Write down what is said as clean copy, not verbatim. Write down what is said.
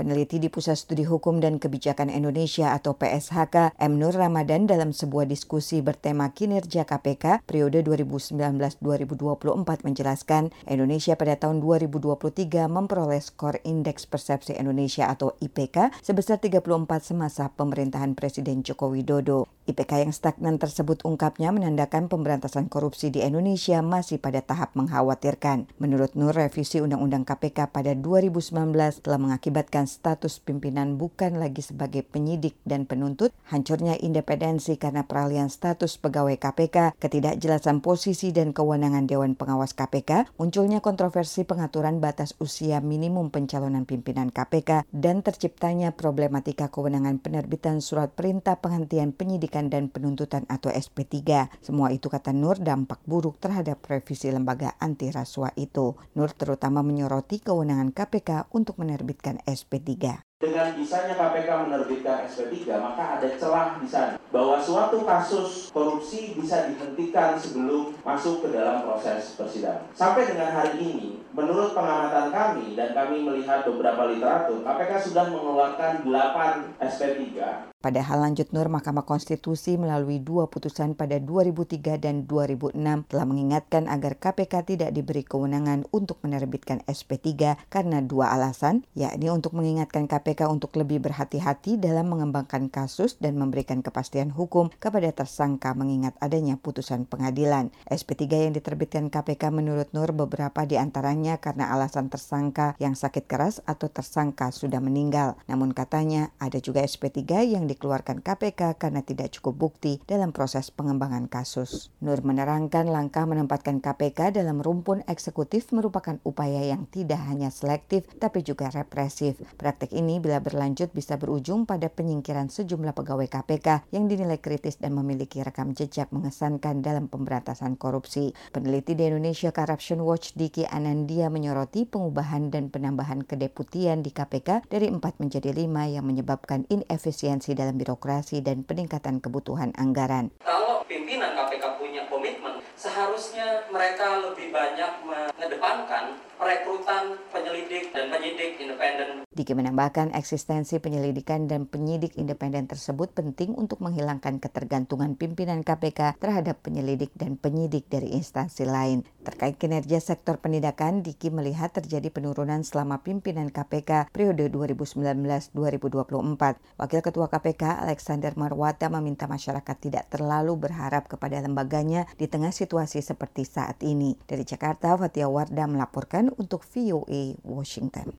Peneliti di Pusat Studi Hukum dan Kebijakan Indonesia atau PSHK, M. Nur Ramadan dalam sebuah diskusi bertema kinerja KPK periode 2019-2024 menjelaskan Indonesia pada tahun 2023 memperoleh skor Indeks Persepsi Indonesia atau IPK sebesar 34 semasa pemerintahan Presiden Joko Widodo. IPK yang stagnan tersebut ungkapnya menandakan pemberantasan korupsi di Indonesia masih pada tahap mengkhawatirkan. Menurut Nur, revisi Undang-Undang KPK pada 2019 telah mengakibatkan status pimpinan bukan lagi sebagai penyidik dan penuntut, hancurnya independensi karena peralihan status pegawai KPK, ketidakjelasan posisi dan kewenangan Dewan Pengawas KPK, munculnya kontroversi pengaturan batas usia minimum pencalonan pimpinan KPK, dan terciptanya problematika kewenangan penerbitan surat perintah penghentian penyidikan dan penuntutan atau SP3. Semua itu, kata Nur, dampak buruk terhadap revisi lembaga anti rasuah itu. Nur terutama menyoroti kewenangan KPK untuk menerbitkan SP3. Dengan bisanya KPK menerbitkan SP3, maka ada celah di sana bahwa suatu kasus korupsi bisa dihentikan sebelum masuk ke dalam proses persidangan. Sampai dengan hari ini, menurut pengamatan kami dan kami melihat beberapa literatur, KPK sudah mengeluarkan 8 SP3. Padahal, lanjut Nur, Mahkamah Konstitusi melalui 2 putusan pada 2003 dan 2006 telah mengingatkan agar KPK tidak diberi kewenangan untuk menerbitkan SP3 karena 2 alasan, yakni untuk mengingatkan KPK untuk lebih berhati-hati dalam mengembangkan kasus dan memberikan kepastian hukum kepada tersangka mengingat adanya putusan pengadilan. SP3 yang diterbitkan KPK menurut Nur beberapa diantaranya karena alasan tersangka yang sakit keras atau tersangka sudah meninggal. Namun katanya ada juga SP3 yang dikeluarkan KPK karena tidak cukup bukti dalam proses pengembangan kasus. Nur menerangkan langkah menempatkan KPK dalam rumpun eksekutif merupakan upaya yang tidak hanya selektif tapi juga represif. Praktik ini bila berlanjut bisa berujung pada penyingkiran sejumlah pegawai KPK yang dinilai kritis dan memiliki rekam jejak mengesankan dalam pemberantasan korupsi. Peneliti di Indonesia Corruption Watch Diki Anandia menyoroti pengubahan dan penambahan kedeputian di KPK dari 4 menjadi 5 yang menyebabkan inefisiensi dalam birokrasi dan peningkatan kebutuhan anggaran. Kalau pimpinan KPK punya komitmen, seharusnya mereka lebih banyak mengedepankan perekrutan penyelidik dan penyidik independen. Diki menambahkan eksistensi penyelidikan dan penyidik independen tersebut penting untuk menghilangkan ketergantungan pimpinan KPK terhadap penyelidik dan penyidik dari instansi lain. Terkait kinerja sektor penindakan, Diki melihat terjadi penurunan selama pimpinan KPK periode 2019-2024. Wakil Ketua KPK Alexander Marwata meminta masyarakat tidak terlalu berharap kepada lembaganya di tengah situasi seperti saat ini. Dari Jakarta, Fatia Wardah melaporkan untuk VOA Washington.